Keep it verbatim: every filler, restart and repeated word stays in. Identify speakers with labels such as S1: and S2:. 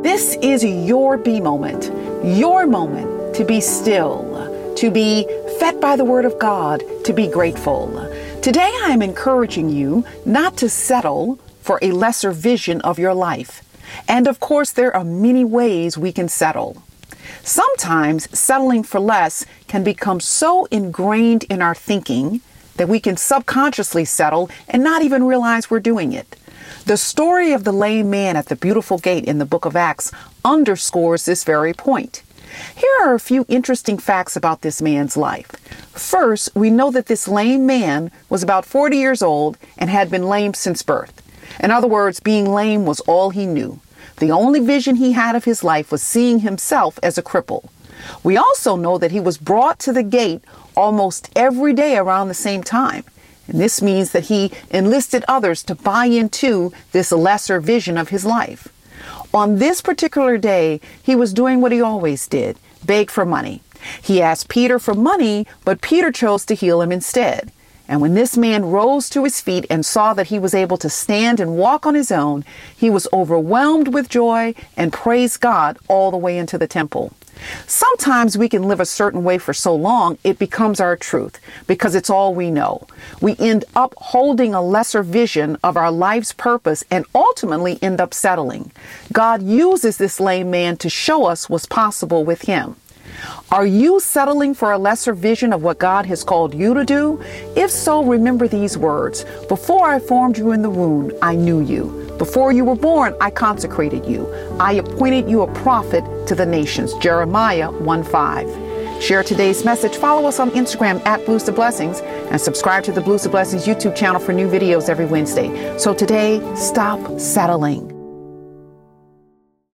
S1: This is your be moment, your moment to be still, to be fed by the word of God, to be grateful. Today I am encouraging you not to settle for a lesser vision of your life. And of course, there are many ways we can settle. Sometimes settling for less can become so ingrained in our thinking that we can subconsciously settle and not even realize we're doing it. The story of the lame man at the beautiful gate in the book of Acts underscores this very point. Here are a few interesting facts about this man's life. First, we know that this lame man was about forty years old and had been lame since birth. In other words, being lame was all he knew. The only vision he had of his life was seeing himself as a cripple. We also know that he was brought to the gate almost every day around the same time. And this means that he enlisted others to buy into this lesser vision of his life. On this particular day, he was doing what he always did, beg for money. He asked Peter for money, but Peter chose to heal him instead. And when this man rose to his feet and saw that he was able to stand and walk on his own, he was overwhelmed with joy and praised God all the way into the temple. Sometimes we can live a certain way for so long, it becomes our truth because it's all we know. We end up holding a lesser vision of our life's purpose and ultimately end up settling. God uses this lame man to show us what's possible with him. Are you settling for a lesser vision of what God has called you to do? If so, remember these words. Before I formed you in the womb, I knew you. Before you were born, I consecrated you. I appointed you a prophet to the nations. Jeremiah one five. Share today's message. Follow us on Instagram at Blues to Blessings and subscribe to the Blues to Blessings YouTube channel for new videos every Wednesday. So today, stop settling.